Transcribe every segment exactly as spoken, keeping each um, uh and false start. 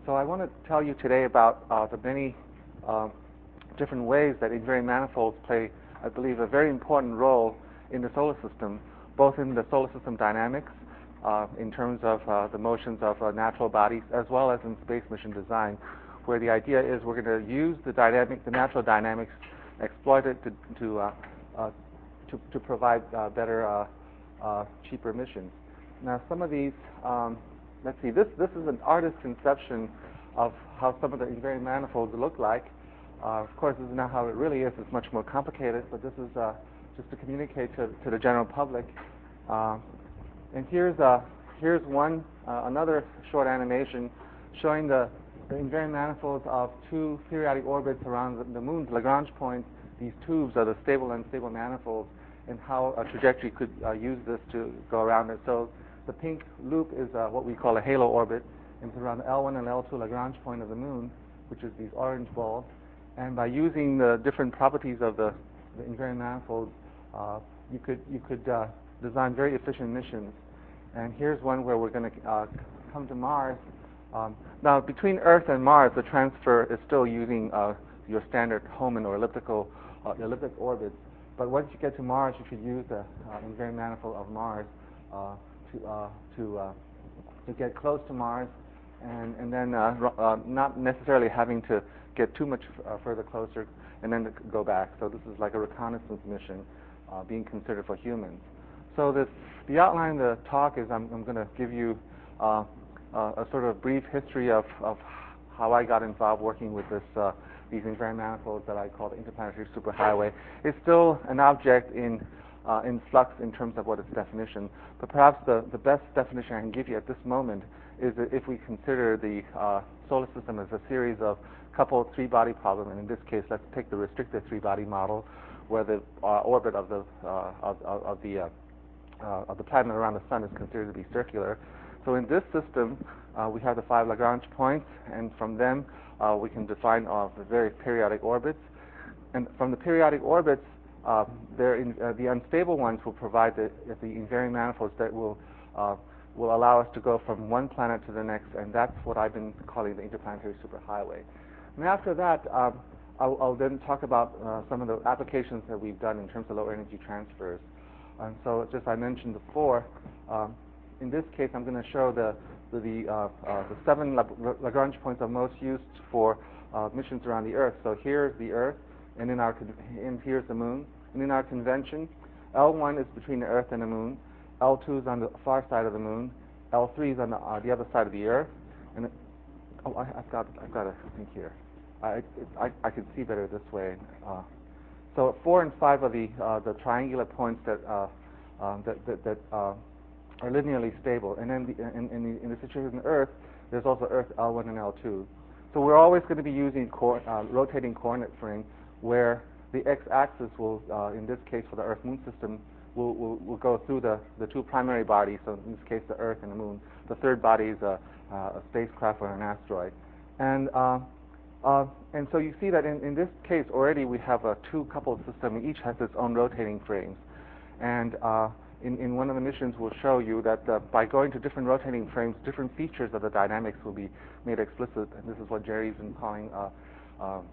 So I want to tell you today about uh, the many uh, different ways that invariant manifolds play, I believe, a very important role in the solar system, both in the solar system dynamics, uh, in terms of uh, the motions of uh, natural bodies, as well as in space mission design, where the idea is we're going to use the dynamic, the natural dynamics, exploit it to to uh, uh, to, to provide uh, better, uh, uh, cheaper missions. Now, some of these. Um, Let's see, this, this is an artist's conception of how some of the invariant manifolds look like. Uh, of course, this is not how it really is. It's much more complicated, but this is uh, just to communicate to, to the general public. Uh, and here's, uh, here's one, uh, another short animation showing the, the invariant manifolds of two periodic orbits around the, the moon's Lagrange points. These tubes are the stable and unstable manifolds, and how a trajectory could uh, use this to go around it. So the pink loop is uh, what we call a halo orbit, and it's around the L one and L two Lagrange point of the moon, which is these orange balls. And by using the different properties of the, the invariant manifolds, uh, you could you could uh, design very efficient missions. And here's one where we're going to uh, come to Mars. Um, now, between Earth and Mars, the transfer is still using uh, your standard Hohmann or elliptical uh, elliptic orbits. But once you get to Mars, you could use the uh, invariant manifold of Mars Uh, to uh, to uh, to get close to Mars, and and then uh, uh, not necessarily having to get too much uh, further closer, and then go back. So this is like a reconnaissance mission uh, being considered for humans. So this the outline of the talk is I'm, I'm going to give you uh, uh, a sort of brief history of of how I got involved working with this uh, these invariant manifolds that I call the interplanetary superhighway. It's still an object in Uh, in flux in terms of what its definition. But perhaps the, the best definition I can give you at this moment is that if we consider the uh, solar system as a series of coupled three-body problem, and in this case, let's take the restricted three-body model, where the uh, orbit of the uh, of, of, of the uh, uh, of the planet around the sun is considered to be circular. So in this system, uh, we have the five Lagrange points, and from them uh, we can define uh, the various periodic orbits. And from the periodic orbits, Uh, in, uh, the unstable ones will provide the, the invariant manifolds that will uh, will allow us to go from one planet to the next, and that's what I've been calling the interplanetary superhighway. And after that, um, I'll, I'll then talk about uh, some of the applications that we've done in terms of low energy transfers. And so, just I mentioned before, um, in this case, I'm going to show the the, the, uh, uh, the seven Lagrange points are most used for uh, missions around the Earth. So here's the Earth. And in our and here's the moon. And in our convention, L one is between the Earth and the moon. L two is on the far side of the moon. L three is on the, uh, the other side of the Earth. And it, oh, I, I've got I've got a thing here. I it, I, I can see better this way. Uh, so four and five are the uh, the triangular points that uh, um, that that, that uh, are linearly stable. And then the, in, in, the, in the situation of Earth, there's also Earth L one and L two. So we're always going to be using co uh, rotating coordinate frame, where the x-axis will, uh, in this case for the Earth-Moon system, will, will, will go through the, the two primary bodies, so in this case the Earth and the Moon. The third body is a, uh, a spacecraft or an asteroid. And uh, uh, and so you see that in, in this case already we have a two-coupled system. Each has its own rotating frames. And uh, in, in one of the missions we'll show you that uh, by going to different rotating frames, different features of the dynamics will be made explicit. And this is what Jerry's been calling uh, uh,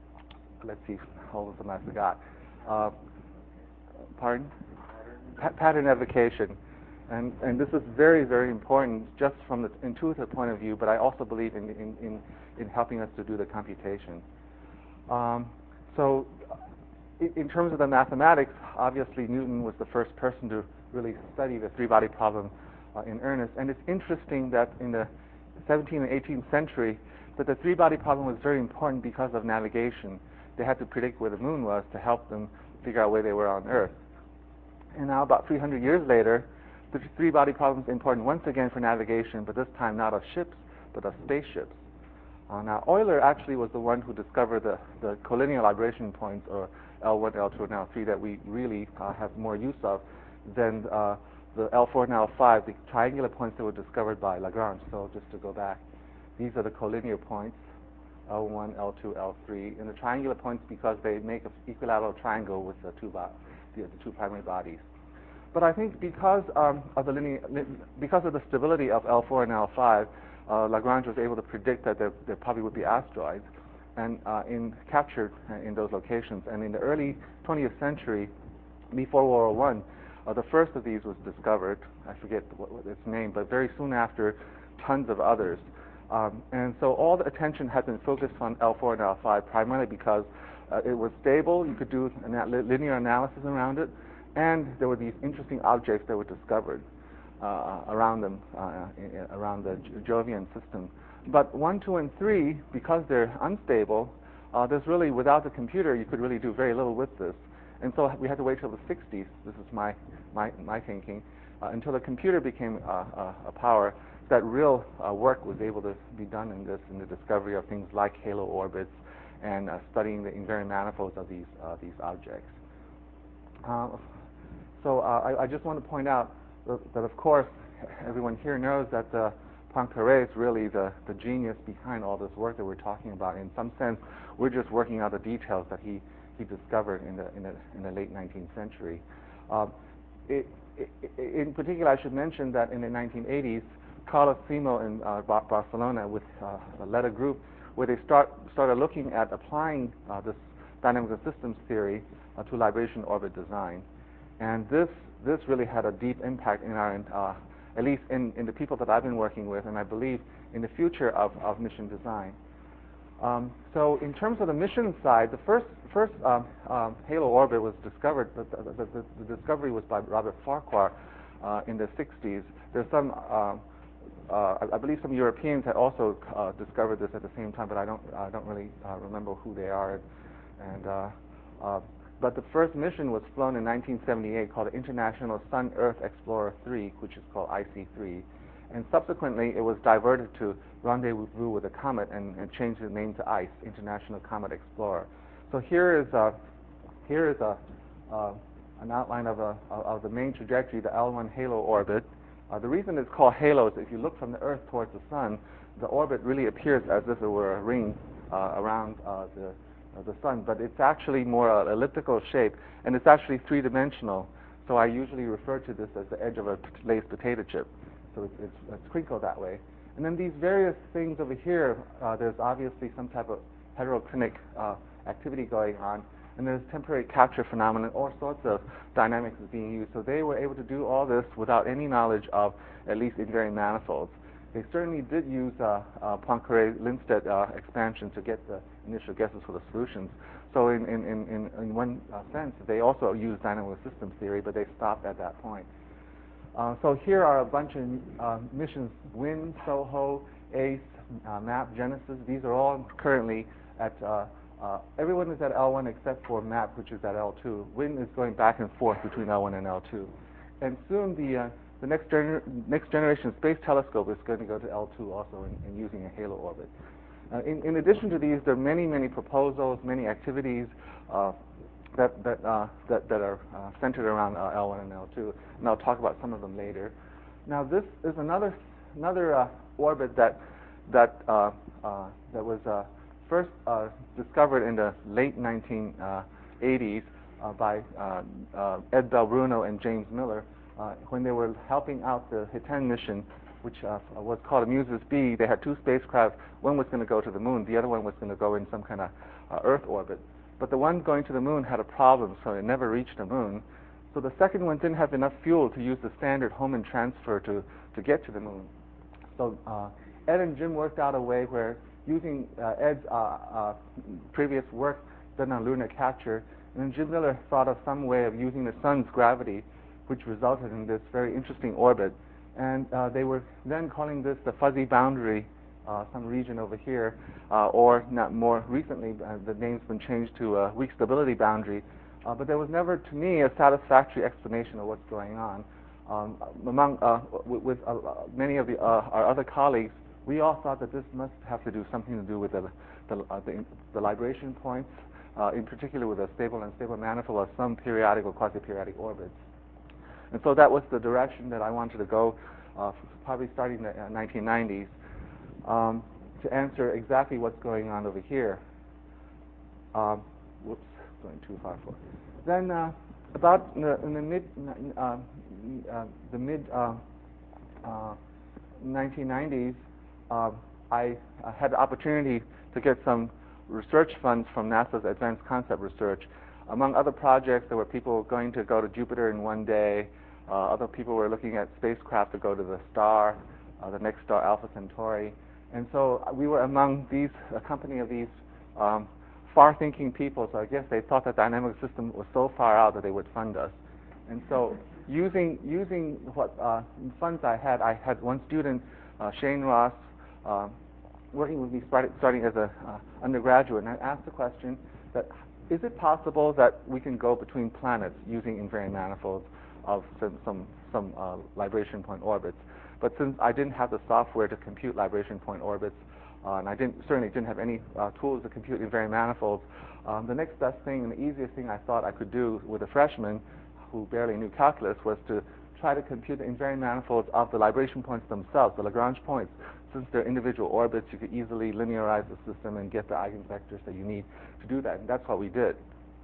let's see, hold them, I forgot. Uh, pardon? Pa pattern evocation. And, and this is very, very important just from the intuitive point of view, but I also believe in, in, in, in helping us to do the computation. Um, so in, in terms of the mathematics, obviously Newton was the first person to really study the three-body problem uh, in earnest. And it's interesting that in the seventeenth and eighteenth century, that the three-body problem was very important because of navigation. They had to predict where the moon was to help them figure out where they were on Earth. And now, about three hundred years later, the three-body problem is important once again for navigation, but this time not of ships, but of spaceships. Uh, now, Euler actually was the one who discovered the, the collinear libration points, or L one, L two, and L three, that we really uh, have more use of than uh, the L four and L five, the triangular points that were discovered by Lagrange. So just to go back, these are the collinear points. L one, L two, L three, and the triangular points because they make an equilateral triangle with the two, bo the, the two primary bodies. But I think because um, of the linear, because of the stability of L four and L five, uh, Lagrange was able to predict that there, there probably would be asteroids, and uh, in captured in those locations. And in the early twentieth century, before World War One, uh, the first of these was discovered. I forget what, what its name, but very soon after, tons of others. Um, and so all the attention had been focused on L four and L five, primarily because uh, it was stable. You could do a linear analysis around it, and there were these interesting objects that were discovered uh, around them, uh, in, around the Jovian system. But one, two, and three, because they're unstable, uh, there's really, without the computer, you could really do very little with this. And so we had to wait till the sixties. This is my my, my thinking, uh, until the computer became uh, uh, a power that real uh, work was able to be done in this, in the discovery of things like halo orbits and uh, studying the invariant manifolds of these uh, these objects. Uh, so uh, I, I just want to point out that, that, of course, everyone here knows that uh, Poincaré is really the, the genius behind all this work that we're talking about. In some sense, we're just working out the details that he, he discovered in the, in the, in the late nineteenth century. Uh, it, it, in particular, I should mention that in the nineteen eighties, Carlos Simo in uh, Barcelona with uh, led a group where they start, started looking at applying uh, this dynamics of systems theory uh, to libration orbit design. And this, this really had a deep impact in our, uh, at least in, in the people that I've been working with, and I believe in the future of, of mission design. Um, so in terms of the mission side, the first, first um, um, halo orbit was discovered, the, the, the, the discovery was by Robert Farquhar uh, in the sixties. There's some, uh, uh, I, I believe some Europeans had also uh, discovered this at the same time, but I don't, I don't really uh, remember who they are. And, uh, uh, but the first mission was flown in nineteen seventy-eight called the International Sun-Earth Explorer three, which is called I C three. And subsequently, it was diverted to Rendezvous with a Comet and, and changed the name to ICE, International Comet Explorer. So here is a, here is a, uh, an outline of, a, of the main trajectory, the L one halo orbit. Uh, the reason it's called halo is if you look from the Earth towards the Sun, the orbit really appears as if it were a ring uh, around uh, the, uh, the Sun, but it's actually more uh, elliptical shape, and it's actually three-dimensional. So I usually refer to this as the edge of a Lay's potato chip. So it's, it's, it's crinkled that way. And then these various things over here, uh, there's obviously some type of heteroclinic uh, activity going on, and there's temporary capture phenomenon, all sorts of dynamics is being used. So they were able to do all this without any knowledge of at least invariant manifolds. They certainly did use uh, uh, Poincaré-Lindstedt uh, expansion to get the initial guesses for the solutions. So in, in, in, in one uh, sense, they also used dynamical systems theory, but they stopped at that point. Uh, so here are a bunch of uh, missions: WIN, SOHO, ACE, uh, MAP, Genesis. These are all currently at, uh, uh, everyone is at L one except for MAP, which is at L two. WIN is going back and forth between L one and L two. And soon the, uh, the next, gener next generation space telescope is going to go to L two also in, in using a halo orbit. Uh, in, in addition to these, there are many, many proposals, many activities uh, that, that, uh, that, that are uh, centered around uh, L one and L two, and I'll talk about some of them later. Now, this is another, another uh, orbit that, that, uh, uh, that was uh, first uh, discovered in the late nineteen eighties uh, by uh, uh, Ed Belbruno and James Miller uh, when they were helping out the Hitan mission, which uh, was called a Muses B. They had two spacecraft. One was going to go to the moon. The other one was going to go in some kind of uh, Earth orbit. But the one going to the moon had a problem, so it never reached the moon. So the second one didn't have enough fuel to use the standard Hohmann transfer to, to get to the moon. So uh, Ed and Jim worked out a way where using uh, Ed's uh, uh, previous work done on lunar capture, and then Jim Miller thought of some way of using the sun's gravity, which resulted in this very interesting orbit. And uh, they were then calling this the fuzzy boundary, uh, some region over here, uh, or not more recently, uh, the name's been changed to uh, weak stability boundary. Uh, but there was never, to me, a satisfactory explanation of what's going on. Um, among uh, with, with uh, many of the, uh, our other colleagues, we all thought that this must have to do something to do with the the, uh, the, the libration points, uh, in particular with a stable and unstable manifold of some periodic or quasi-periodic orbits. And so that was the direction that I wanted to go, uh, probably starting in the uh, nineteen nineties, um, to answer exactly what's going on over here. Um, whoops, going too far forward. Then uh, about in the, in the mid, uh, uh, the mid uh, uh, nineteen nineties, um, I uh, had the opportunity to get some research funds from NASA's Advanced Concept Research. Among other projects, there were people going to go to Jupiter in one day. Uh, other people were looking at spacecraft to go to the star, uh, the next star, Alpha Centauri. And so we were among these, a company of these um, far-thinking people. So I guess they thought the dynamic system was so far out that they would fund us. And so using using what uh, funds I had, I had one student, uh, Shane Ross, uh, working with me started, starting as an uh, undergraduate, and I asked the question that, is it possible that we can go between planets using invariant manifolds of some some, some uh, libration point orbits? But since I didn't have the software to compute libration point orbits, uh, and I didn't, certainly didn't have any uh, tools to compute invariant manifolds, um, the next best thing and the easiest thing I thought I could do with a freshman who barely knew calculus was to try to compute the invariant manifolds of the libration points themselves, the Lagrange points. Since they're individual orbits, you could easily linearize the system and get the eigenvectors that you need to do that, and that's what we did.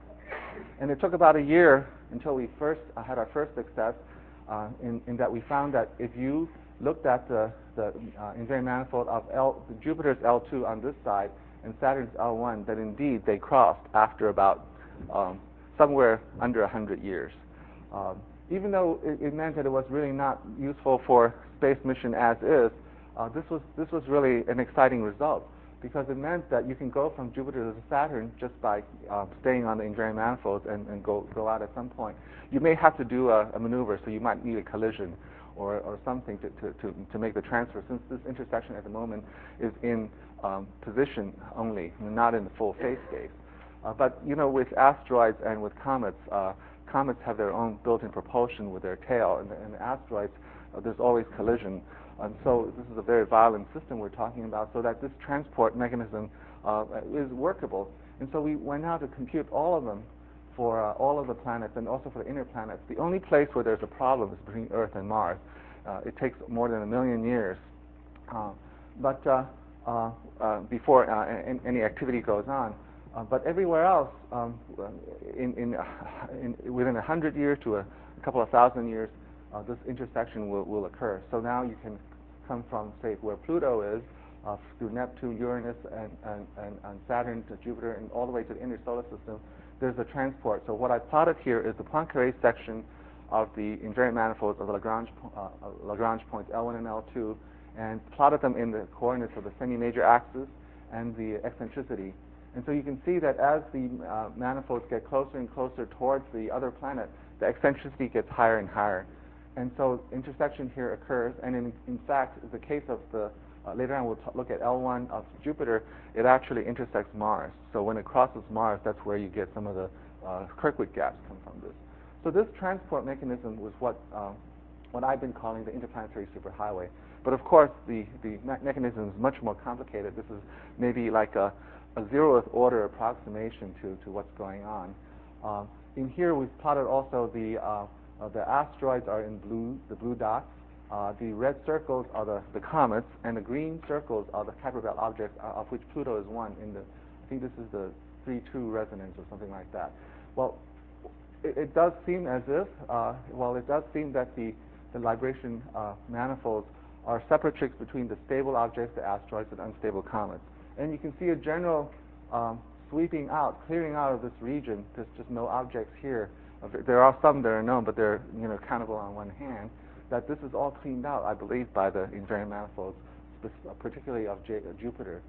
And it took about a year until we first uh, had our first success, uh, in, in that we found that if you looked at the, the uh, invariant manifold of L, Jupiter's L two on this side and Saturn's L one, that indeed they crossed after about um, somewhere under one hundred years. Um, even though it, it meant that it was really not useful for space mission as is, uh, this was this was really an exciting result, because it meant that you can go from Jupiter to Saturn just by uh, staying on the invariant manifolds and, and go go out at some point. You may have to do a, a maneuver, so you might need a collision or, or something to, to, to, to make the transfer, since this intersection at the moment is in um, position only, not in the full phase space. Uh, but you know, with asteroids and with comets, uh, comets have their own built-in propulsion with their tail, and, and asteroids, uh, there's always collision. And so this is a very violent system we're talking about, so that this transport mechanism uh, is workable. And so we went out to compute all of them for uh, all of the planets and also for the inner planets. The only place where there's a problem is between Earth and Mars. Uh, it takes more than a million years. Uh, but uh, uh, uh, before uh, any activity goes on. Uh, but everywhere else, um, in, in, uh, in, within a hundred years to a, a couple of thousand years, uh, this intersection will, will occur. So now you can come from, say, where Pluto is, uh, through Neptune, Uranus, and, and, and, and Saturn to Jupiter, and all the way to the inner solar system. There's a transport. So what I plotted here is the Poincare section of the invariant manifolds of the Lagrange, uh, Lagrange points L one and L two, and plotted them in the coordinates of the semi-major axis and the eccentricity. And so you can see that as the uh, manifolds get closer and closer towards the other planet, the eccentricity gets higher and higher. And so intersection here occurs, and in, in fact, in the case of the, uh, later on we'll t- look at L one of Jupiter, it actually intersects Mars. So when it crosses Mars, that's where you get some of the uh, Kirkwood gaps come from this. So this transport mechanism was what, um, what I've been calling the interplanetary superhighway. But of course, the, the me- mechanism is much more complicated. This is maybe like a, a zeroth order approximation to, to what's going on. Um, in here, we've plotted also the, uh, uh, the asteroids are in blue, the blue dots. Uh, the red circles are the, the comets, and the green circles are the Kuiper Belt objects, uh, of which Pluto is one. In the, I think this is the three two resonance or something like that. Well, it, it does seem as if, uh, well, it does seem that the, the libration uh, manifolds are separatrix between the stable objects, the asteroids, and unstable comets. And you can see a general um, sweeping out, clearing out of this region. There's just no objects here. There are some that are known, but they're, you know, countable on one hand. That this is all cleaned out, I believe, by the invariant manifolds, particularly of J- uh, Jupiter.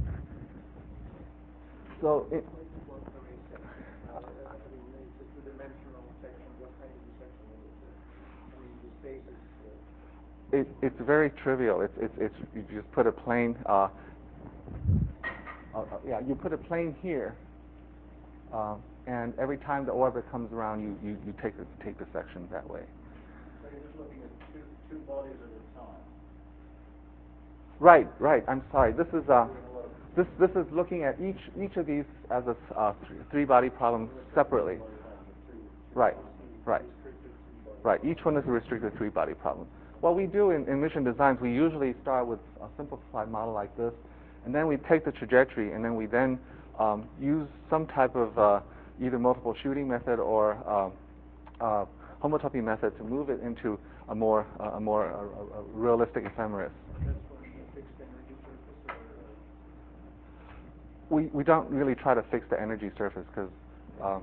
So it, it, it's very trivial. It's, it's, it's you just put a plane. Uh, uh, yeah, you put a plane here, uh, and every time the orbit comes around, you you, you take the, take the section that way. So you're just looking at two two bodies at a time. Right, right. I'm sorry. This is uh, this this is looking at each each of these as a uh, three body problem separately. Right, right, right. Each one is a restricted three body problem. What we do in, in mission designs, we usually start with a simplified model like this, and then we take the trajectory, and then we then um, use some type of uh, either multiple shooting method or uh, uh, homotopy method to move it into a more uh, a more uh, a realistic ephemeris. That's when the fixed energy we, we don't really try to fix the energy surface because um,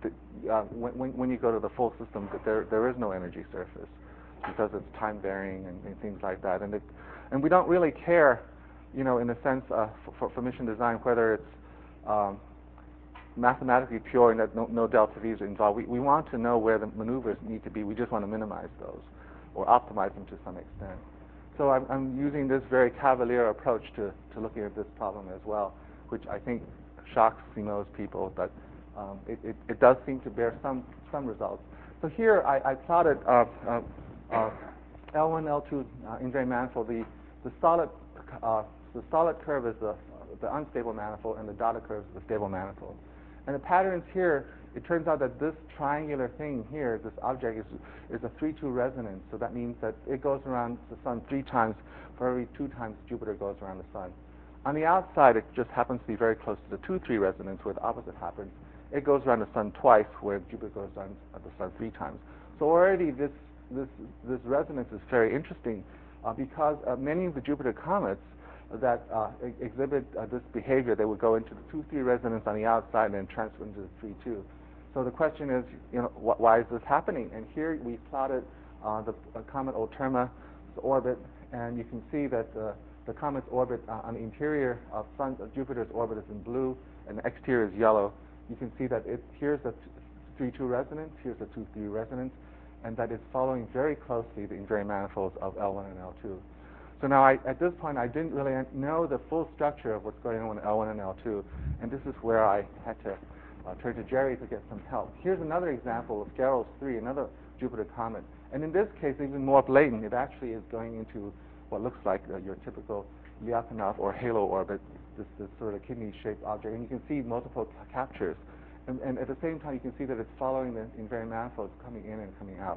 uh, when, when you go to the full system, there, there is no energy surface because it's time varying and, and things like that. And, it, and we don't really care, you know, in a sense, uh, for, for mission design, whether it's um, mathematically pure and that no, no delta V's are involved. We, we want to know where the maneuvers need to be. We just want to minimize those or optimize them to some extent. So I'm, I'm using this very cavalier approach to, to looking at this problem as well, which I think shocks most people, but um, it, it, it does seem to bear some, some results. So here I, I plotted uh, uh, uh, L one, L two uh, invariant manifold. The, the, solid, uh, the solid curve is the, the unstable manifold, and the dotted curve is the stable manifold. And the patterns here, it turns out that this triangular thing here, this object, is, is a three two resonance. So that means that it goes around the sun three times for every two times Jupiter goes around the sun. On the outside, it just happens to be very close to the two three resonance, where the opposite happens. It goes around the sun twice, where Jupiter goes around the sun three times. So already this this this resonance is very interesting uh, because uh, many of the Jupiter comets that uh, e exhibit uh, this behavior, they would go into the two three resonance on the outside and then transfer into the three two. So the question is, you know, wh why is this happening? And here we plotted uh, the uh, comet Ulterma's orbit, and you can see that uh, the comet's orbit uh, on the interior of Sun, uh, Jupiter's orbit is in blue, and the exterior is yellow. You can see that it here's the three two resonance, here's the two three resonance, and that it's following very closely the invariant manifolds of L one and L two. So now, I, at this point, I didn't really know the full structure of what's going on with L one and L two, and this is where I had to uh, turn to Jerry to get some help. Here's another example of Geros three, another Jupiter comet, and in this case, even more blatant. It actually is going into what looks like uh, your typical Lyapunov or halo orbit, this, this sort of kidney-shaped object, and you can see multiple captures. And, and at the same time, you can see that it's following the invariant manifolds coming in and coming out.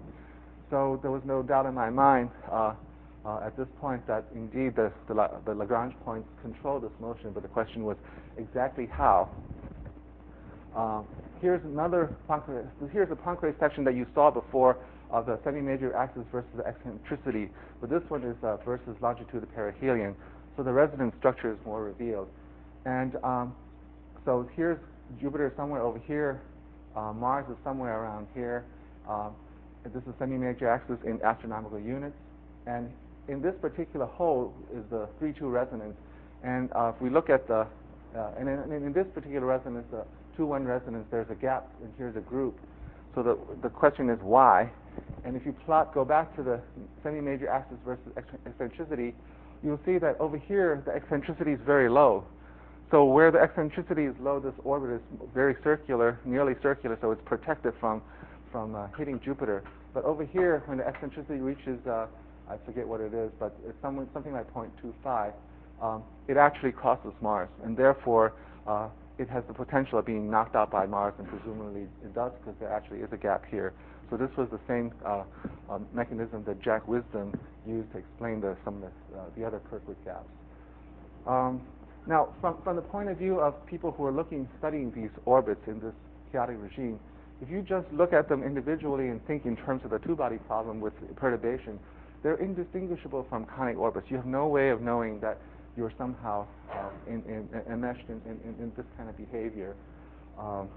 So there was no doubt in my mind uh, uh, at this point that indeed the, the, La the Lagrange points control this motion, but the question was exactly how. Uh, here's another Poincare, here's a Poincare section that you saw before of the semi-major axis versus the eccentricity, but this one is uh, versus longitude of perihelion, so the resonance structure is more revealed. And um, so here's Jupiter somewhere over here, uh, Mars is somewhere around here. Uh, this is semi-major axis in astronomical units, and in this particular hole is the three two resonance. And uh, if we look at the, uh, and in, in this particular resonance, the two one resonance, there's a gap, and here's a group. So the, the question is why? And if you plot, go back to the semi-major axis versus eccentricity, you'll see that over here, the eccentricity is very low. So where the eccentricity is low, this orbit is very circular, nearly circular, so it's protected from, from uh, hitting Jupiter. But over here, when the eccentricity reaches, uh, I forget what it is, but it's somewhere, something like zero point two five, um, it actually crosses Mars, and therefore uh, it has the potential of being knocked out by Mars, and presumably it does, because there actually is a gap here. So this was the same uh, uh, mechanism that Jack Wisdom used to explain the, some of the, uh, the other Kirkwood gaps. Um, now, from, from the point of view of people who are looking, studying these orbits in this chaotic regime, if you just look at them individually and think in terms of the two-body problem with perturbation, they're indistinguishable from conic orbits. You have no way of knowing that you're somehow uh, in, in, enmeshed in, in, in this kind of behavior. Um,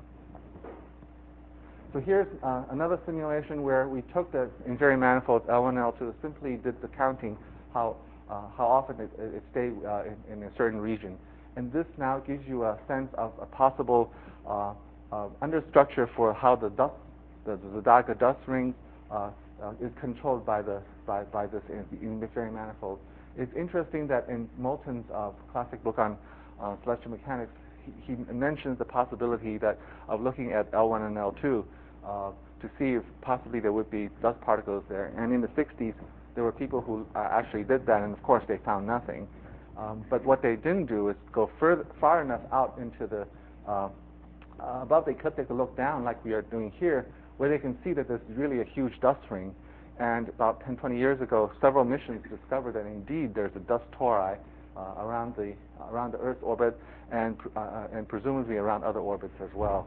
so here's uh, another simulation where we took the invariant manifolds L one and L two, simply did the counting, how, uh, how often it, it stayed uh, in, in a certain region. And this now gives you a sense of a possible uh, uh, understructure for how the dust, the, the Zodiac dust ring uh, uh, is controlled by, the, by, by this invariant manifold. It's interesting that in Moulton's uh, classic book on uh, celestial mechanics, he, he mentions the possibility that of looking at L one and L two uh, to see if possibly there would be dust particles there. And in the sixties, there were people who uh, actually did that, and of course they found nothing. Um, but what they didn't do is go further, far enough out into the uh, uh, above the ecliptic to look down, like we are doing here, where they can see that there's really a huge dust ring. And about ten, twenty years ago, several missions discovered that indeed there's a dust tori uh, around the uh, around the Earth's orbit, and uh, and presumably around other orbits as well.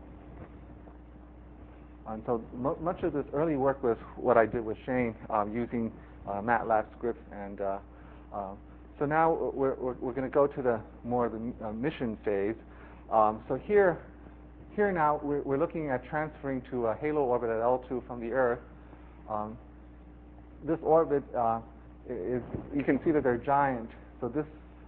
And so mo much of this early work was what I did with Shane um, using uh, MATLAB scripts. And uh, uh, so now we're we're, we're going to go to the more the uh, mission phase. Um, so here, here now we're, we're looking at transferring to a halo orbit at L two from the Earth. Um, this orbit uh, is, you can see that they're giant. So this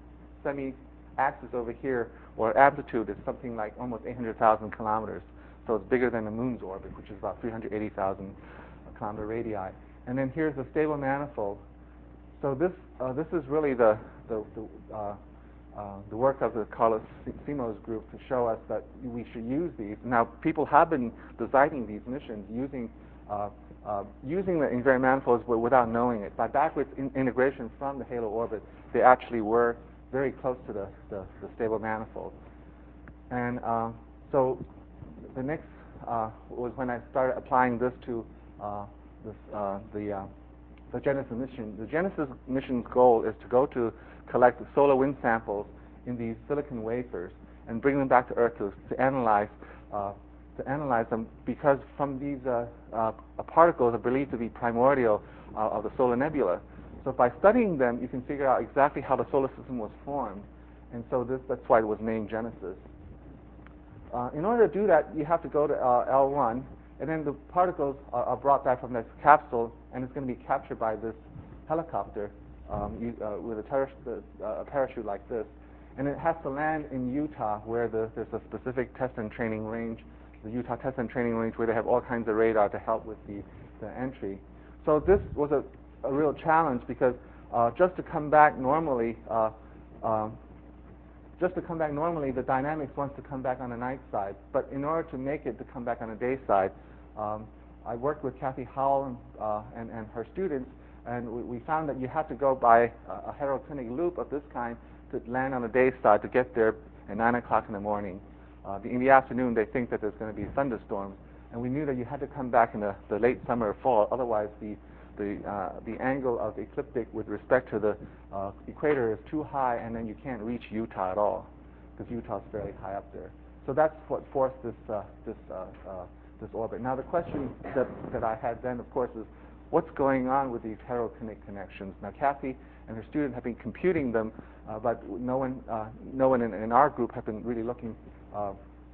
semi-axis over here, or amplitude, is something like almost eight hundred thousand kilometers. So it's bigger than the Moon's orbit, which is about three hundred eighty thousand kilometer radii. And then here's the stable manifold. So this uh, this is really the the, the uh, Uh, the work of the Carlos Simoes group to show us that we should use these. Now, people have been designing these missions using uh, uh, using the invariant manifolds, but without knowing it. By backwards in integration from the halo orbit, they actually were very close to the, the, the stable manifold. And uh, so the next uh, was when I started applying this to uh, this, uh, the uh, the Genesis mission. The Genesis mission's goal is to go to collect solar wind samples in these silicon wafers and bring them back to Earth to, to analyze uh, to analyze them, because from these uh, uh, particles are believed to be primordial uh, of the solar nebula. So by studying them, you can figure out exactly how the solar system was formed, and so this, that's why it was named Genesis. Uh, in order to do that, you have to go to uh, L one, and then the particles are, are brought back from this capsule, and it's going to be captured by this helicopter um, you, uh, with a, ter- uh, a parachute like this. And it has to land in Utah, where the, there's a specific test and training range, the Utah Test and Training Range, where they have all kinds of radar to help with the, the entry. So this was a, a real challenge, because uh, just to come back normally, uh, um, just to come back normally, the dynamics wants to come back on the night side. But in order to make it to come back on the day side, um, I worked with Kathy Howell and, uh, and, and her students, and we, we found that you have to go by a, a heteroclinic loop of this kind to land on the day side to get there at nine o'clock in the morning. Uh, the, in the afternoon, they think that there's going to be thunderstorms, and we knew that you had to come back in the, the late summer or fall, otherwise the the uh, the angle of the ecliptic with respect to the uh, equator is too high, and then you can't reach Utah at all, because Utah's fairly high up there. So that's what forced this uh, this uh, uh, this orbit. Now the question that that I had then, of course, is what's going on with these heteroclinic connections? Now Kathy and her student have been computing them, uh, but no one uh, no one in, in our group have been really looking uh,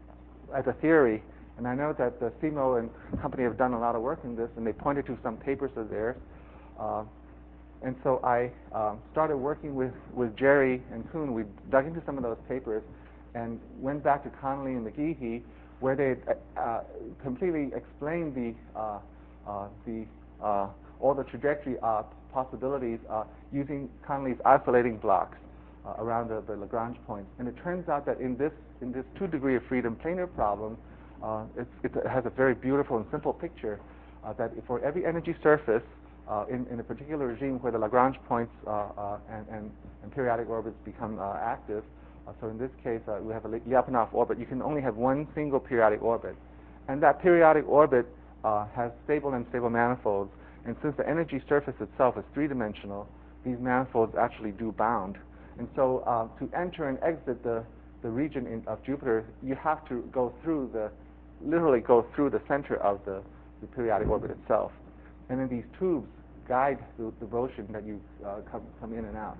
at the theory. And I know that the Simo and company have done a lot of work in this, and they pointed to some papers of theirs. Uh, and so I uh, started working with, with Jerry and Kuhn. We dug into some of those papers and went back to Connolly and McGehee, where they uh, completely explained the, uh, uh, the, uh, all the trajectory uh, possibilities uh, using Connolly's isolating blocks uh, around the, the Lagrange points. And it turns out that in this, in this two degree of freedom planar problem, Uh, it's, it has a very beautiful and simple picture uh, that for every energy surface uh, in, in a particular regime where the Lagrange points uh, uh, and, and, and periodic orbits become uh, active, uh, so in this case uh, we have a Lyapunov orbit, you can only have one single periodic orbit. And that periodic orbit uh, has stable and unstable manifolds, and since the energy surface itself is three-dimensional, these manifolds actually do bound. And so uh, to enter and exit the, the region in, of Jupiter, you have to go through the literally go through the center of the, the periodic orbit itself. And then these tubes guide the, the motion that you uh, come, come in and out.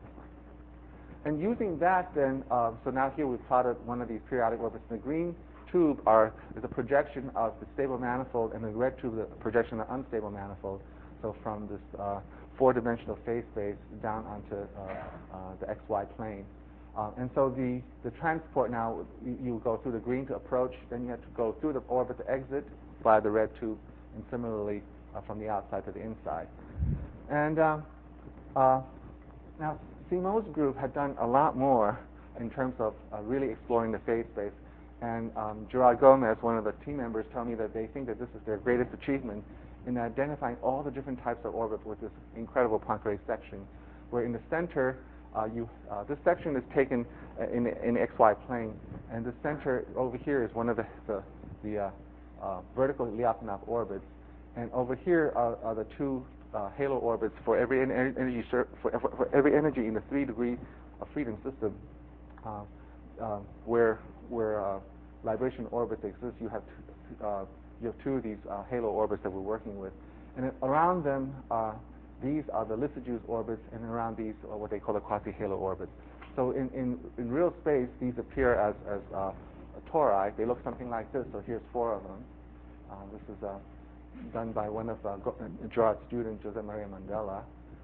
And using that then, uh, so now here we've plotted one of these periodic orbits. The green tube are, is a projection of the stable manifold, and the red tube is a projection of the unstable manifold. So from this uh, four-dimensional phase space down onto uh, uh, the X Y plane. Uh, and so the, the transport now, you, you go through the green to approach, then you have to go through the orbit to exit via the red tube, and similarly uh, from the outside to the inside. And uh, uh, now Simoes group had done a lot more in terms of uh, really exploring the phase space. And um, Gerard Gomez, one of the team members, told me that they think that this is their greatest achievement in identifying all the different types of orbits with this incredible Poincare section, where in the center, Uh, you, uh, this section is taken uh, in in the X Y plane, and the center over here is one of the the, the uh, uh, vertical Lyapunov orbits, and over here are, are the two uh, halo orbits for every energy for, for, for every energy in the three degree of freedom system, uh, uh, where where uh, libration orbits exist. You have t- uh, you have two of these uh, halo orbits that we're working with, and around them. Uh, These are the Lissajous orbits, and around these are what they call the quasi-halo orbits. So in, in, in real space, these appear as, as uh, tori. They look something like this. So here's four of them. Uh, this is uh, done by one of uh, Gerard's students, Jose Maria Mandela.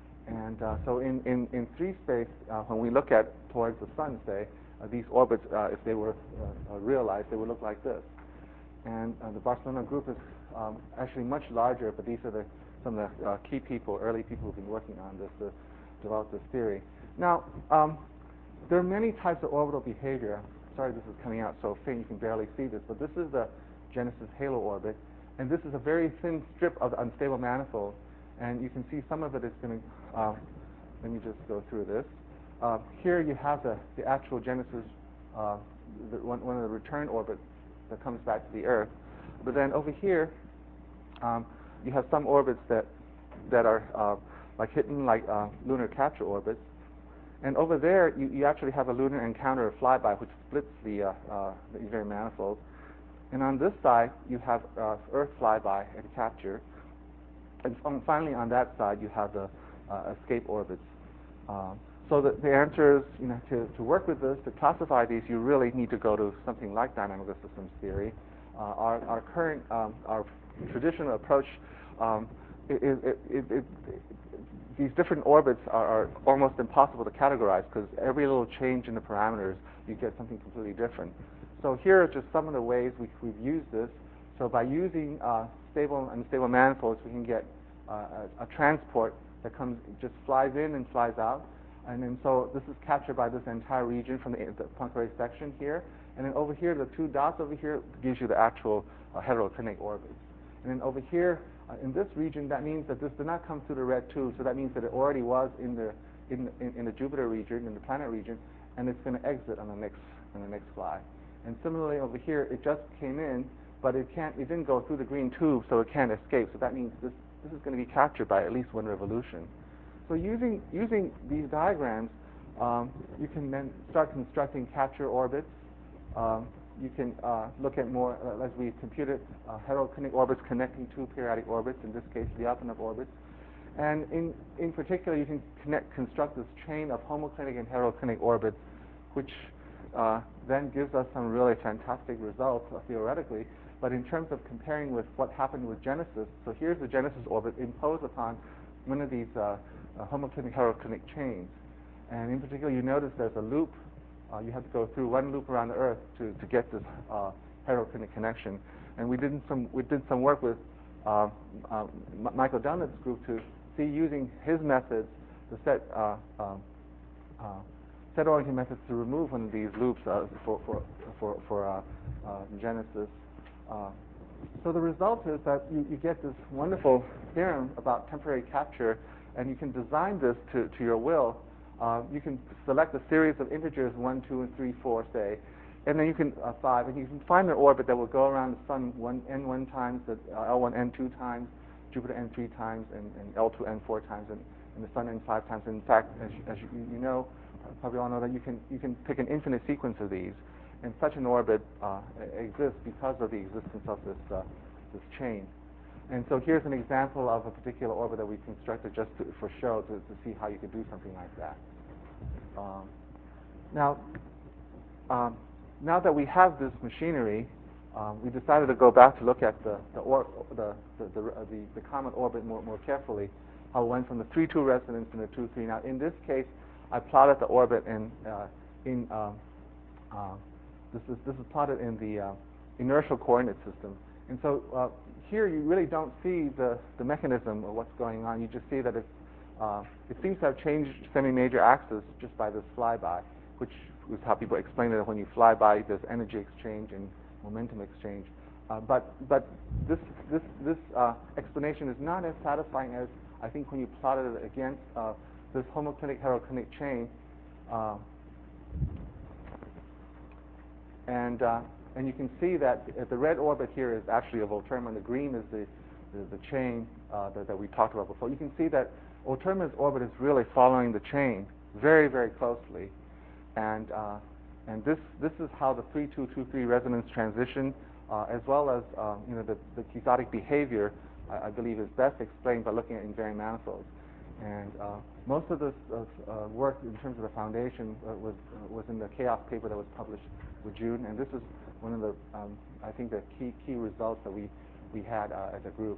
And uh, so in, in, in three space, uh, when we look at towards the sun, say, uh, these orbits, uh, if they were uh, realized, they would look like this. And uh, the Barcelona group is um, actually much larger, but these are the, some of the uh, key people, early people who've been working on this to develop this theory. Now, um, there are many types of orbital behavior. Sorry this is coming out so faint you can barely see this, but this is the Genesis halo orbit, and this is a very thin strip of the unstable manifold, and you can see some of it is going to, uh, let me just go through this. Uh, here you have the, the actual Genesis, uh, the, one, one of the return orbits that comes back to the Earth. But then over here, um, you have some orbits that that are uh, like hidden, like uh, lunar capture orbits. And over there, you, you actually have a lunar encounter or flyby, which splits the, uh, uh, the very manifold. And on this side, you have uh, Earth flyby and capture. And um, finally, on that side, you have the uh, escape orbits. Um, so the, the answer is, you know, to, to work with this, to classify these, you really need to go to something like dynamical systems theory. Uh, our, our current, um, our traditional approach, um, it, it, it, it, these different orbits are, are almost impossible to categorize because every little change in the parameters, you get something completely different. So here are just some of the ways we, we've used this. So by using uh, stable and unstable manifolds, we can get uh, a, a transport that comes, just flies in and flies out. And then so this is captured by this entire region from the, the Poincare section here. And then over here, the two dots over here gives you the actual uh, heteroclinic orbits. And then over here, uh, in this region, that means that this did not come through the red tube, so that means that it already was in the in, in, in the Jupiter region, in the planet region, and it's going to exit on the next on the next fly. And similarly over here, it just came in, but it can't, it didn't go through the green tube, so it can't escape. So that means this this is going to be captured by at least one revolution. So using using these diagrams, um, you can then start constructing capture orbits. Um, you can uh, look at more, uh, as we computed, uh, heteroclinic orbits connecting two periodic orbits, in this case, Lyapunov orbits. And in, in particular, you can connect, construct this chain of homoclinic and heteroclinic orbits, which uh, then gives us some really fantastic results, uh, theoretically. But in terms of comparing with what happened with Genesis, so here's the Genesis orbit imposed upon one of these uh, uh, homoclinic heteroclinic chains. And in particular, you notice there's a loop. Uh, you have to go through one loop around the Earth to, to get this uh, heteroclinic connection. And we did some we did some work with uh, uh, Michael Dunlap's group to see, using his methods, the set uh, uh, uh, set orienting methods to remove one of these loops uh, for for for, for uh, uh, Genesis. Uh, so the result is that you, you get this wonderful theorem about temporary capture, and you can design this to, to your will. Uh, you can select a series of integers, one, two, and three, four, say, and then you can, uh, five, and you can find an orbit that will go around the sun one, n one times, the, uh, L one, n two times, Jupiter, n three times, and, and L two, n four times, and, and the sun, n five times. And in fact, as, you, as you, you know, probably all know that you can, you can pick an infinite sequence of these, and such an orbit uh, exists because of the existence of this, uh, this chain. And so here's an example of a particular orbit that we constructed just to, for show, to, to see how you could do something like that. Um, now, um, now that we have this machinery, um, we decided to go back to look at the the or, the, the, the, uh, the the comet orbit more more carefully. How it went from the three two resonance to the two three. Now, in this case, I plotted the orbit in uh, in um, uh, this is this is plotted in the uh, inertial coordinate system. And so uh, here you really don't see the the mechanism of what's going on. You just see that it's Uh, it seems to have changed semi-major axis just by this flyby, which is how people explain it. When you fly by, there's energy exchange and momentum exchange. Uh, but but this this this uh, explanation is not as satisfying as I think when you plotted it against uh, this homoclinic heteroclinic chain. Uh, and uh, and you can see that the red orbit here is actually a Volterma, and the green is the the, the chain uh, that, that we talked about before. You can see that Volterma's orbit is really following the chain very, very closely, and uh, and this this is how the three two two three resonance transition, uh, as well as uh, you know the, the quixotic behavior, I, I believe, is best explained by looking at invariant manifolds. And uh, most of this uh, work in terms of the foundation uh, was uh, was in the CHAOS paper that was published with June, and this is one of the um, I think the key key results that we we had uh, as a group.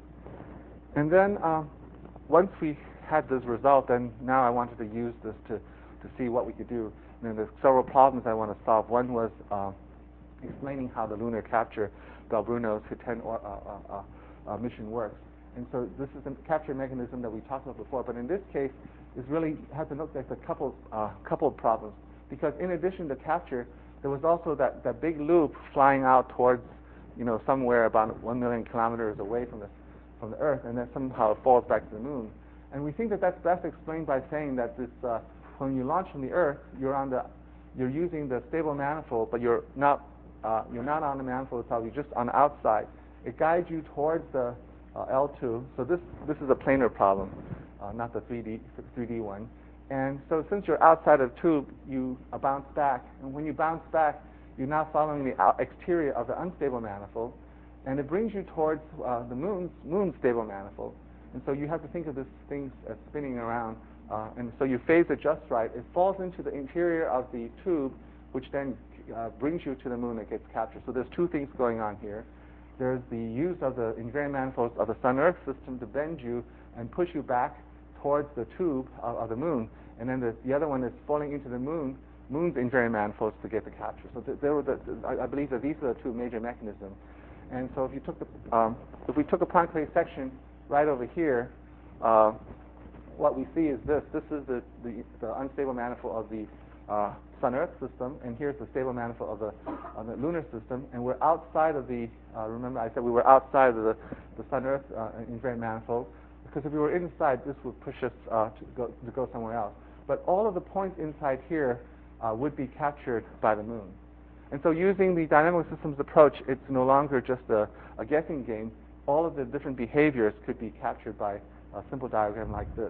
And then uh, once we had this result, then now I wanted to use this to to see what we could do. And then there's several problems I want to solve. One was uh, explaining how the lunar capture Bell Bruno's H I T ten or, uh, uh, uh, mission works. And so this is the capture mechanism that we talked about before, but in this case, is really has to look at a couple uh, couple of problems, because in addition to capture, there was also that, that big loop flying out towards, you know, somewhere about one million kilometers away from the from the Earth, and then somehow it falls back to the Moon. And we think that that's best explained by saying that this uh, when you launch from the Earth, you're on the you're using the stable manifold, but you're not uh, you're not on the manifold itself. You're just on the outside. It guides you towards the Uh, L two. So this this is a planar problem, uh, not the three D three D one. And so since you're outside of the tube, you uh, bounce back. And when you bounce back, you're now following the exterior of the unstable manifold, and it brings you towards uh, the moon's moon stable manifold. And so you have to think of this thing as spinning around. Uh, and so you phase it just right. It falls into the interior of the tube, which then uh, brings you to the moon. It gets captured. So there's two things going on here. There's the use of the invariant manifolds of the Sun-Earth system to bend you and push you back towards the tube of, of the moon, and then the, the other one is falling into the moon, moon's invariant manifolds to get the capture. So th there were the, I, I believe that these are the two major mechanisms. And so if you took the, um, if we took a Poincare section right over here, uh, what we see is this. This is the, the, the unstable manifold of the uh, Sun-Earth system, and here's the stable manifold of the, of the lunar system, and we're outside of the, uh, remember I said we were outside of the, the Sun-Earth uh, invariant manifold, because if we were inside, this would push us uh, to, go, to go somewhere else. But all of the points inside here uh, would be captured by the moon. And so using the dynamic systems approach, it's no longer just a, a guessing game. All of the different behaviors could be captured by a simple diagram like this.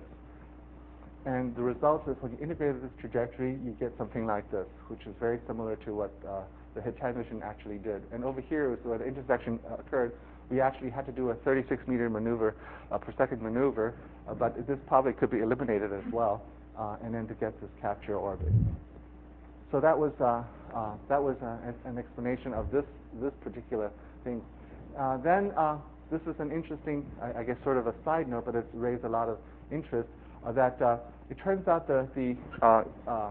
And the result is when you integrate this trajectory, you get something like this, which is very similar to what uh, the H I T ten mission actually did. And over here is where the intersection uh, occurred. We actually had to do a thirty-six meter maneuver uh, per second maneuver, uh, but this probably could be eliminated as well, uh, and then to get this capture orbit. So that was uh, uh, that was uh, an explanation of this this particular thing. Uh, then uh, this is an interesting, I, I guess, sort of a side note, but it's raised a lot of interest. Uh, that uh, it turns out that the uh, uh,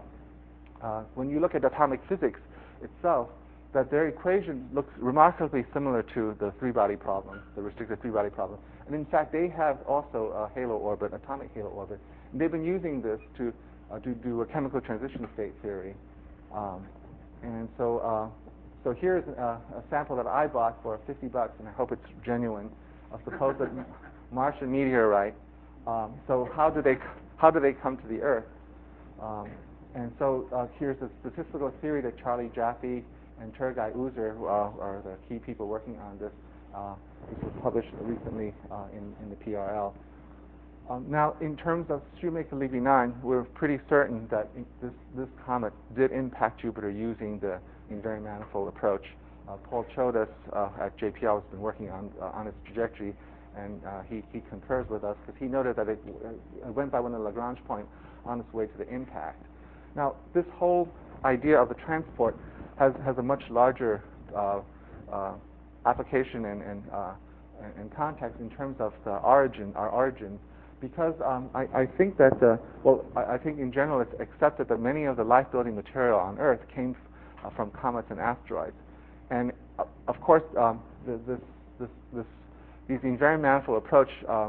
uh, when you look at atomic physics itself, that their equation looks remarkably similar to the three-body problem, the restricted three-body problem. And in fact, they have also a halo orbit, atomic halo orbit. And they've been using this to uh, to do a chemical transition state theory. Um, and so, uh, so here's a, a sample that I bought for fifty bucks, and I hope it's genuine, a supposed Martian meteorite. Um, so how do they how do they come to the Earth? Um, and so uh, here's a statistical theory that Charlie Jaffe and Turgay Uzer, who are, are the key people working on this. Uh, this was published recently uh, in, in the P R L. Um, now, in terms of Shoemaker-Levy nine, we're pretty certain that this this comet did impact Jupiter using the invariant manifold approach. Uh, Paul Chodas uh, at J P L has been working on uh, on its trajectory. And uh, he, he concurs with us because he noted that it, uh, it went by one of the Lagrange points on its way to the impact. Now, this whole idea of the transport has, has a much larger uh, uh, application and, and, uh, and context in terms of the origin, our origin, because um, I, I think that, uh, well, I, I think in general it's accepted that many of the life-building material on Earth came uh, from comets and asteroids. And uh, of course, um, the, this, this, this These invariant manifold approach uh,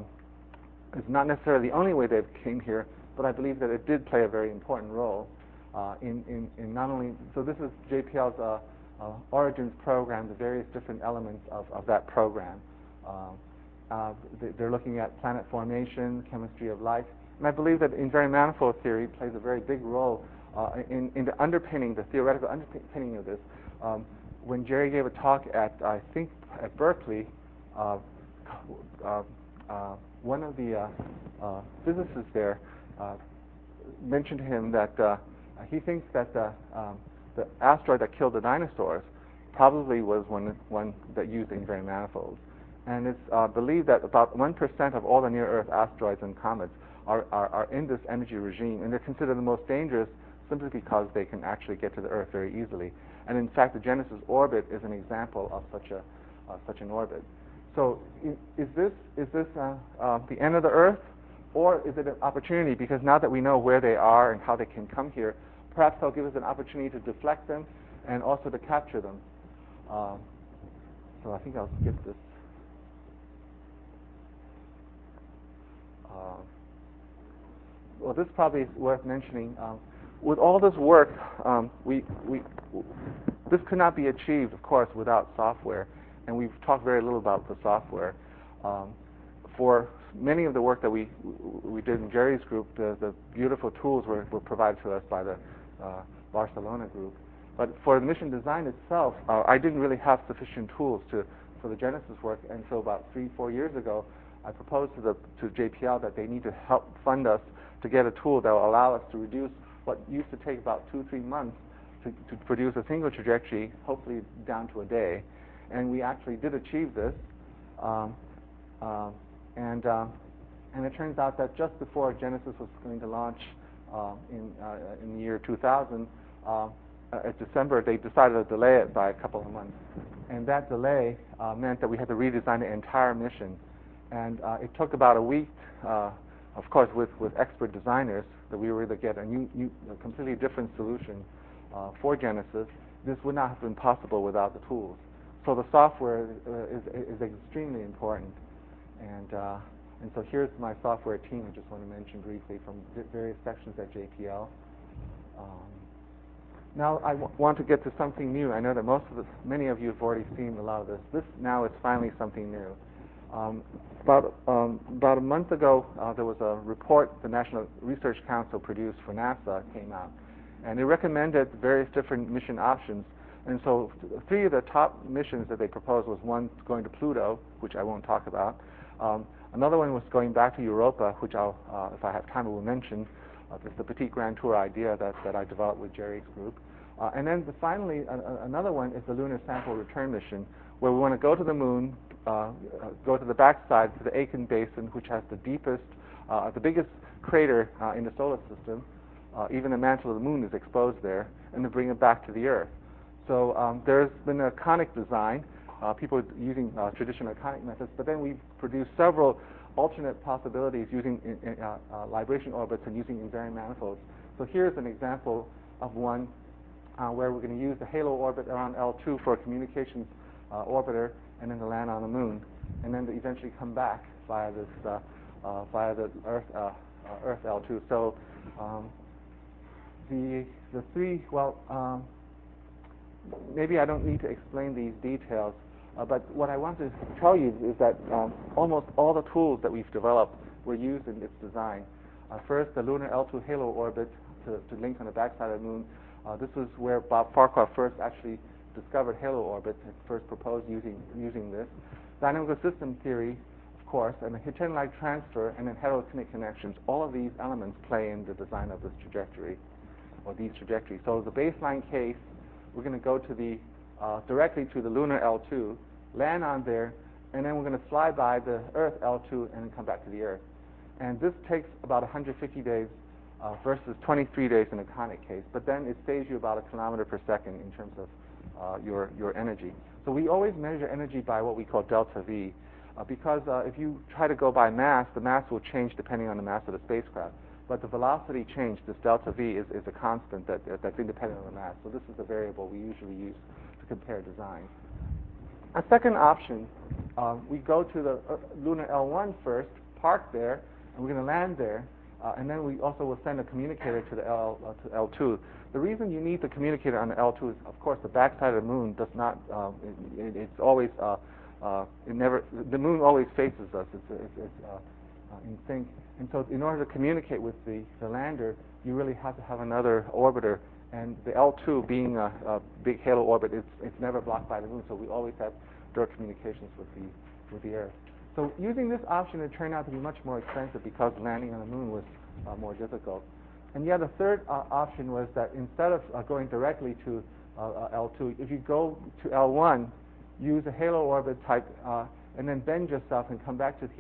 is not necessarily the only way they came here, but I believe that it did play a very important role uh, in, in, in not only, so this is J P L's uh, uh, Origins program, the various different elements of, of that program. Uh, uh, they're looking at planet formation, chemistry of life, and I believe that invariant manifold theory plays a very big role uh, in, in the underpinning, the theoretical underpinning of this. Um, when Jerry gave a talk at, I think, at Berkeley, uh, Uh, uh, one of the uh, uh, physicists there uh, mentioned to him that uh, he thinks that the, um, the asteroid that killed the dinosaurs probably was one, one that used invariant manifolds. And it's uh, believed that about one percent of all the near-Earth asteroids and comets are, are, are in this energy regime, and they're considered the most dangerous simply because they can actually get to the Earth very easily. And in fact, the Genesis orbit is an example of such a uh, such an orbit. So, is this is this uh, uh, the end of the Earth, or is it an opportunity? Because now that we know where they are and how they can come here, perhaps they'll give us an opportunity to deflect them and also to capture them. Um, so I think I'll skip this. Uh, well, this probably is worth mentioning. Um, with all this work, um, we we this could not be achieved, of course, without software, and we've talked very little about the software. Um, for many of the work that we we did in Jerry's group, the, the beautiful tools were, were provided to us by the uh, Barcelona group. But for the mission design itself, uh, I didn't really have sufficient tools to for the Genesis work, and so about three, four years ago, I proposed to the to J P L that they need to help fund us to get a tool that will allow us to reduce what used to take about two, three months to, to produce a single trajectory, hopefully down to a day. And we actually did achieve this. Um, uh, and uh, and it turns out that just before Genesis was going to launch uh, in uh, in the year two thousand. Uh, Uh, at December, they decided to delay it by a couple of months. And that delay uh, meant that we had to redesign the entire mission. And uh, it took about a week, uh, of course, with, with expert designers, that we were able to get a new, new a completely different solution uh, for Genesis. This would not have been possible without the tools. So the software uh, is, is extremely important. And, uh, and so here's my software team I just want to mention briefly from various sections at J P L. Um, Now I w- want to get to something new. I know that most of the, many of you have already seen a lot of this. This now is finally something new. Um, about um, about a month ago, uh, there was a report the National Research Council produced for NASA came out, and it recommended various different mission options. And so, th- three of the top missions that they proposed was one going to Pluto, which I won't talk about. Um, another one was going back to Europa, which I'll, uh, if I have time, I will mention. Uh, this is the Petit Grand Tour idea that, that I developed with Jerry's group. Uh, and then the, finally, uh, another one is the Lunar Sample Return Mission, where we want to go to the moon, uh, uh, go to the backside to the Aitken Basin, which has the deepest, uh, the biggest crater uh, in the solar system. Uh, even the mantle of the moon is exposed there, and to bring it back to the Earth. So um, there's been a conic design, uh, people using uh, traditional conic methods, but then we've produced several alternate possibilities using in, in, uh, uh, libration orbits and using invariant manifolds. So here's an example of one uh, where we're going to use the halo orbit around L two for a communications uh, orbiter, and then to land on the moon, and then to eventually come back via this uh, uh, via the Earth uh, uh, Earth L two. So um, the the three well um, maybe I don't need to explain these details. Uh, but what I want to tell you is that um, almost all the tools that we've developed were used in its design. Uh, first, the lunar L two halo orbit to, to link on the backside of the moon. Uh, this was where Bob Farquhar first actually discovered halo orbits and first proposed using using this. Dynamical system theory, of course, and the Hitchin-like transfer, and then heterokinetic connections. All of these elements play in the design of this trajectory, or these trajectories. So the baseline case, we're going to go to the Uh, directly to the lunar L two, land on there, and then we're going to fly by the Earth L two and then come back to the Earth. And this takes about one hundred fifty days uh, versus twenty-three days in a conic case, but then it saves you about a kilometer per second in terms of uh, your, your energy. So we always measure energy by what we call delta V, uh, because uh, if you try to go by mass, the mass will change depending on the mass of the spacecraft. But the velocity change, this delta V, is, is a constant that, that's independent of the mass. So this is the variable we usually use to compare design. A second option, uh, we go to the uh, lunar L one first, park there, and we're going to land there, uh, and then we also will send a communicator to the L, uh, to L two. The reason you need the communicator on the L two is, of course, the backside of the moon does not. Um, it, it, it's always. Uh, uh, it never. The moon always faces us. It's, it's, it's uh, uh, in sync. And so, in order to communicate with the, the lander, you really have to have another orbiter. And the L two, being a, a big halo orbit, it's, it's never blocked by the moon, so we always have direct communications with the with the Earth. So using this option, it turned out to be much more expensive because landing on the moon was uh, more difficult. And yet, a third uh, option was that instead of uh, going directly to uh, uh, L two, if you go to L one, use a halo orbit type, uh, and then bend yourself and come back to here,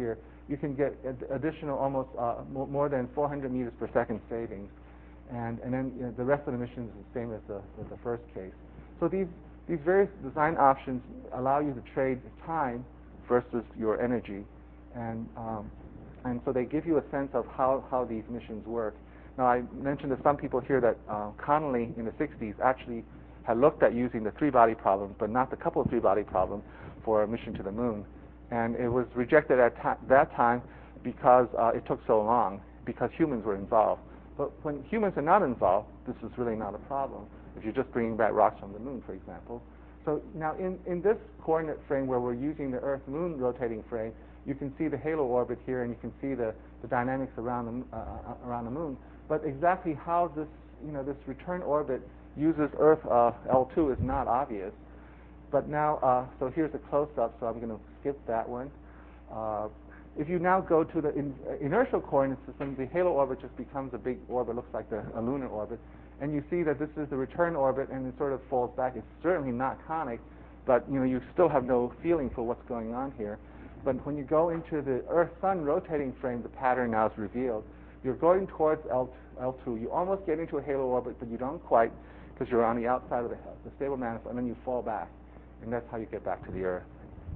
you can get ad- additional almost uh, mo- more than four hundred meters per second savings. And, and then you know, the rest of the missions is the same as the, as the first case. So these, these various design options allow you to trade time versus your energy. And, um, and so they give you a sense of how, how these missions work. Now, I mentioned to some people here that uh, Connolly in the sixties actually had looked at using the three-body problem, but not the coupled three-body problem for a mission to the moon. And it was rejected at ta- that time because uh, it took so long, because humans were involved. But when humans are not involved, this is really not a problem, if you're just bringing back rocks from the moon, for example. So now in, in this coordinate frame where we're using the Earth-Moon rotating frame, you can see the halo orbit here, and you can see the, the dynamics around the, uh, around the moon. But exactly how this, you know, this return orbit uses Earth uh, L two is not obvious. But now, uh, so here's a close-up, so I'm going to skip that one. Uh, if you now go to the in, uh, inertial coordinate system, the halo orbit just becomes a big orbit, looks like the, a lunar orbit. And you see that this is the return orbit, and it sort of falls back. It's certainly not conic, but you know, you still have no feeling for what's going on here. But when you go into the Earth-Sun rotating frame, the pattern now is revealed. You're going towards L two. You almost get into a halo orbit, but you don't quite, because you're on the outside of the, the stable manifold, and then you fall back. And that's how you get back to the Earth.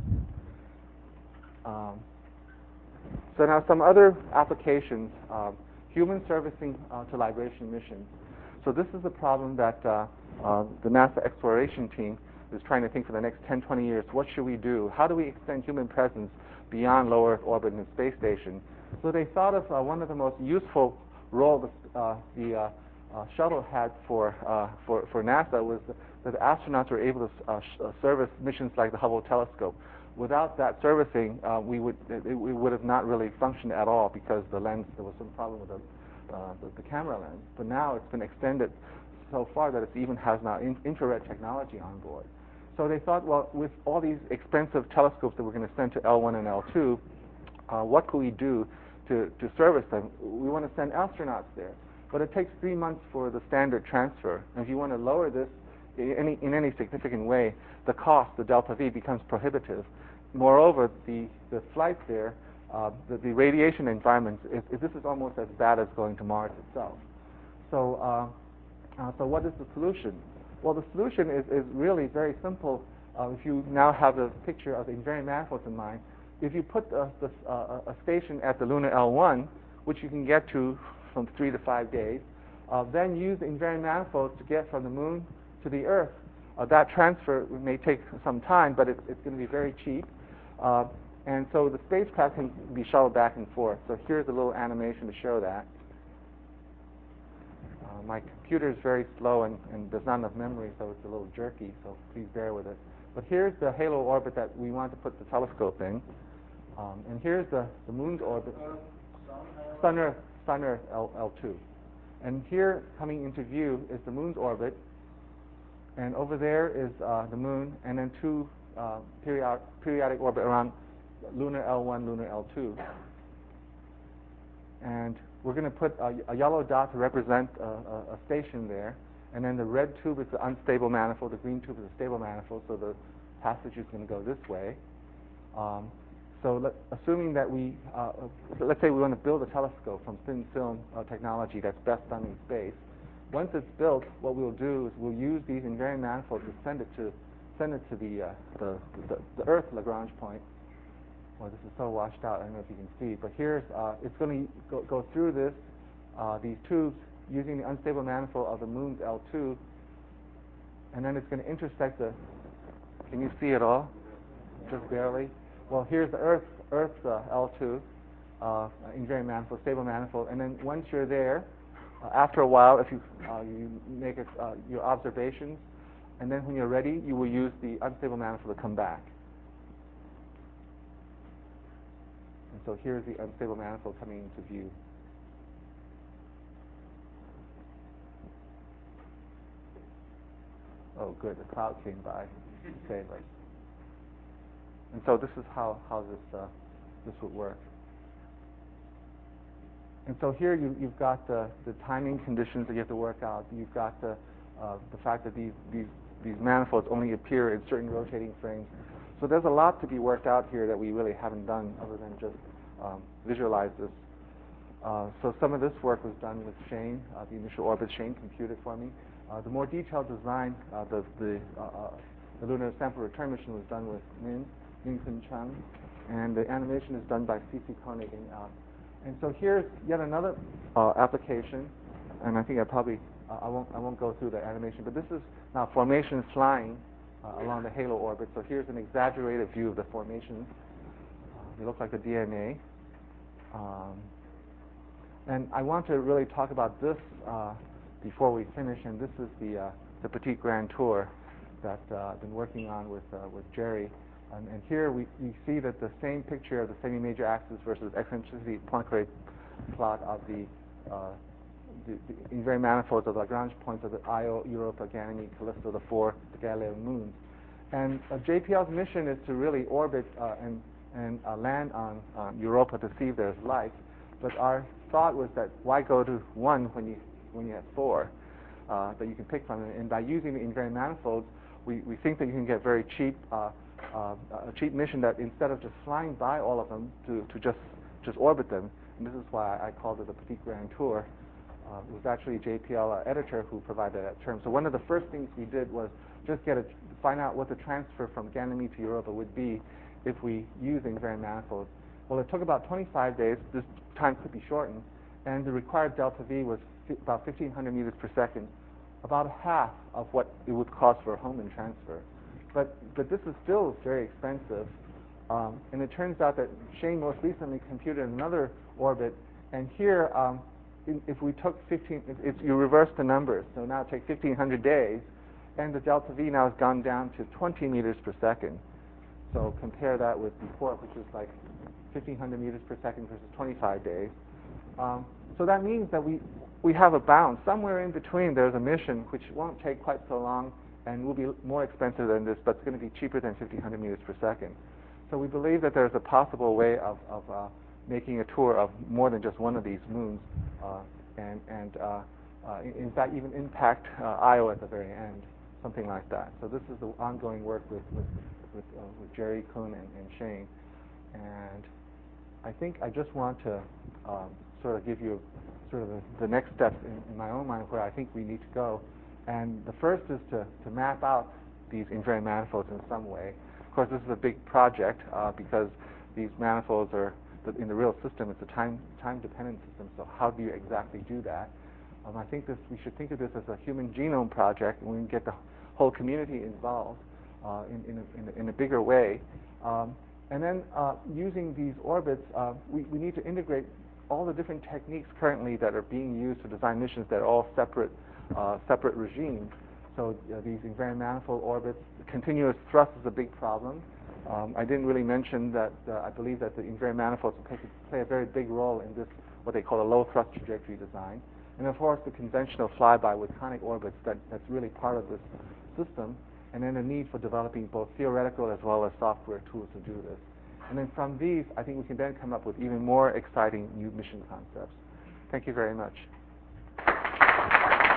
Um, so now some other applications. Um, human servicing uh, to libration missions. So this is a problem that uh, uh, the NASA exploration team is trying to think for the next ten, twenty years. What should we do? How do we extend human presence beyond low Earth orbit and space station? So they thought of uh, one of the most useful roles uh, the uh, uh, shuttle had for, uh, for, for NASA was that the astronauts were able to uh, sh- uh, service missions like the Hubble telescope. Without that servicing, uh, we would it, it would have not really functioned at all, because the lens, there was some problem with the, uh, the, the camera lens. But now it's been extended so far that it even has now in- infrared technology on board. So they thought, well, with all these expensive telescopes that we're going to send to L one and L two, uh, what could we do to, to service them? We want to send astronauts there, but it takes three months for the standard transfer. And if you want to lower this in any, in any significant way, the cost, the delta V, becomes prohibitive. Moreover, the, the flight there, uh, the, the radiation environment, it, it, this is almost as bad as going to Mars itself. So, uh, uh, so what is the solution? Well, the solution is, is really very simple. Uh, if you now have the picture of the invariant manifolds in mind, if you put a, the, uh, a station at the lunar L one, which you can get to from three to five days, uh, then use the invariant manifolds to get from the moon to the Earth. Uh, that transfer may take some time, but it, it's going to be very cheap. Uh, and so the spacecraft can be shuttled back and forth. So here's a little animation to show that. Uh, my computer is very slow and, and there's not enough memory, so it's a little jerky, so please bear with it. But here's the halo orbit that we want to put the telescope in. Um, and here's the, the moon's orbit, Sun Earth, Sun Earth L two. And here, coming into view, is the moon's orbit. And over there is uh, the moon, and then two uh, periodic, periodic orbit around lunar L one, lunar L two. And we're going to put a, a yellow dot to represent a, a, a station there. And then the red tube is the unstable manifold. The green tube is a stable manifold, so the passage is going to go this way. Um, so let, assuming that we, uh, let's say we want to build a telescope from thin film uh, technology that's best done in space. Once it's built, what we'll do is we'll use these invariant manifolds to send it to send it to the uh, the, the, the Earth Lagrange point. Well, this is so washed out, I don't know if you can see, but here's uh, it's going to go, go through this uh, these tubes using the unstable manifold of the moon's L two, and then it's going to intersect the. Can you see it all? Just barely. Well, here's the Earth Earth's uh, L two, uh, invariant manifold, stable manifold, and then once you're there. Uh, after a while, if you uh, you make it, uh, your observations, and then when you're ready, you will use the unstable manifold to come back. And so here's the unstable manifold coming into view. Oh, good, the cloud came by to save us. And so this is how how this uh, this would work. And so here you, you've got the, the timing conditions that you have to work out. You've got the, uh, the fact that these, these, these manifolds only appear in certain rotating frames. So there's a lot to be worked out here that we really haven't done other than just um, visualize this. Uh, so some of this work was done with Shane. Uh, the initial orbit Shane computed for me. Uh, the more detailed design, uh, the the, uh, uh, the lunar sample return mission was done with Min Min Kun Chung, and the animation is done by C C Koenig. And, uh, and so here's yet another uh, application, and I think I probably uh, I won't I won't go through the animation, but this is now formation flying uh, along the halo orbit. So here's an exaggerated view of the formation. Uh, they look like the D N A. Um, And I want to really talk about this uh, before we finish. And this is the uh, the Petite Grand Tour that uh, I've been working on with uh, with Jerry. And, and here we, we see that the same picture of the semi-major axis versus eccentricity Poincare plot of the, uh, the, the invariant manifolds of the Lagrange points of the Io, Europa, Ganymede, Callisto, the four the Galilean moons. And uh, J P L's mission is to really orbit uh, and and uh, land on uh, Europa to see if there's life. But our thought was that why go to one when you when you have four uh, that you can pick from, and by using the invariant manifolds, we, we think that you can get very cheap uh, uh, a cheap mission that instead of just flying by all of them to, to just just orbit them. And this is why I called it the Petite Grand Tour. Uh, it was actually a J P L uh, editor who provided that term. So one of the first things we did was just get a, find out what the transfer from Ganymede to Europa would be if we use invariant manifolds. Well, it took about twenty-five days. This time could be shortened, and the required delta V was fi about fifteen hundred meters per second, about half of what it would cost for a Hohmann transfer. But but this is still very expensive, um, and it turns out that Shane most recently computed another orbit, and here, um, in, if we took fifteen, if, if you reverse the numbers, so now take fifteen hundred days, and the delta V now has gone down to twenty meters per second. So compare that with before, which is like fifteen hundred meters per second versus twenty-five days. Um, so that means that we we have a bound. Somewhere in between there's a mission which won't take quite so long and will be more expensive than this, but it's going to be cheaper than fifteen hundred meters per second. So we believe that there's a possible way of, of uh, making a tour of more than just one of these moons, uh, and, and uh, uh, in, in fact even impact uh, Io at the very end, something like that. So this is the ongoing work with, with With, uh, with Jerry, Kuhn, and, and Shane. And I think I just want to um, sort of give you sort of the, the next steps in, in my own mind where I think we need to go. And the first is to, to map out these invariant manifolds in some way. Of course, this is a big project uh, because these manifolds are, in the real system, it's a time, time-dependent system. So how do you exactly do that? Um, I think this, we should think of this as a human genome project, and we can get the whole community involved. Uh, in, in, a, in, a, in a bigger way. Um, and then uh, using these orbits, uh, we, we need to integrate all the different techniques currently that are being used to design missions that are all separate, uh, separate regimes. So uh, these invariant manifold orbits, continuous thrust is a big problem. Um, I didn't really mention that uh, I believe that the invariant manifolds play, play a very big role in this, what they call a low thrust trajectory design. And of course, the conventional flyby with conic orbits, that, that's really part of this system. And then the need for developing both theoretical as well as software tools to do this. And then from these, I think we can then come up with even more exciting new mission concepts. Thank you very much.